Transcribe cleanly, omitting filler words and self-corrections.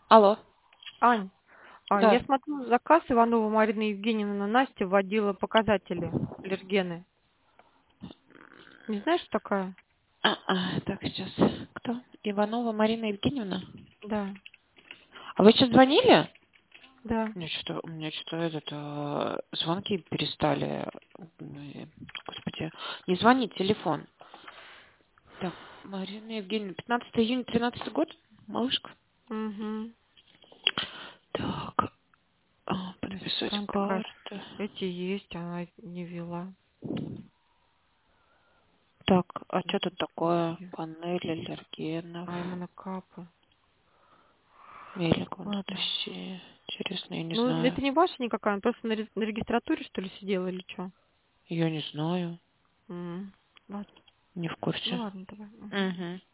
Алло. Ань, я Да. смотрю заказ Иванова Марина Евгеньевна Настя вводила показатели аллергены. Не знаешь, что такая? Так, сейчас. Кто? Иванова Марина Евгеньевна? Да, А вы сейчас звонили? да. У меня что звонки перестали. Господи, не звонит телефон. Так, Марина Евгеньевна, 15 июня, 13 год, малышка. Угу. Так, подписать Там такая, карту. эти есть, она не вела. Так, а что тут такое? Господи. Панель аллергенов. А именно капы. Велик, Ладно. Анастасия. Интересно, я не Ну, знаю. это не ваша никакая, она просто на регистратуре, что ли, сидела или что? Я не знаю. Ладно. Не в Ну курсе. ладно, давай. Мгм. Угу.